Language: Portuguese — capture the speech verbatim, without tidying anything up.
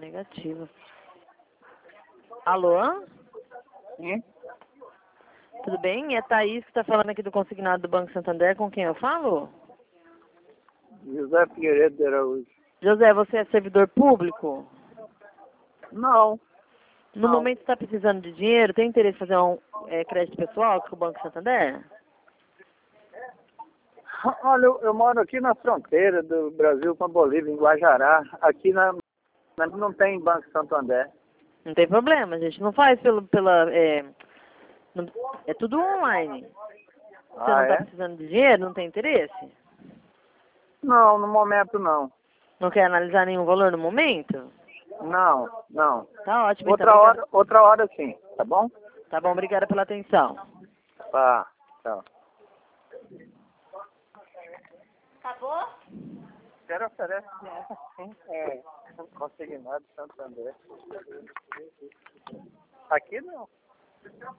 Negativo. Alô? Sim? Tudo bem? É Thaís que está falando aqui do consignado do Banco Santander. Com quem eu falo? José Figueiredo de Araújo. José, você é servidor público? Não. No Não. momento está precisando de dinheiro? Tem interesse em fazer um é, crédito pessoal com o Banco Santander? Olha, eu, eu moro aqui na fronteira do Brasil com a Bolívia, em Guajará. Aqui na, na- não tem Banco Santander. Não tem problema, a gente não faz pelo, pela... É, não- é tudo online. Você não Ah, está é? precisando de dinheiro? Não tem interesse? Não, no momento não. Não quer analisar nenhum valor no momento? Não, não. Tá ótimo, então. Outra Obrigada. hora, outra hora sim, tá bom? Tá bom, obrigada pela atenção. Tá, tchau. Acabou? Quero oferecer sim, é, consignado Santander. Aqui não.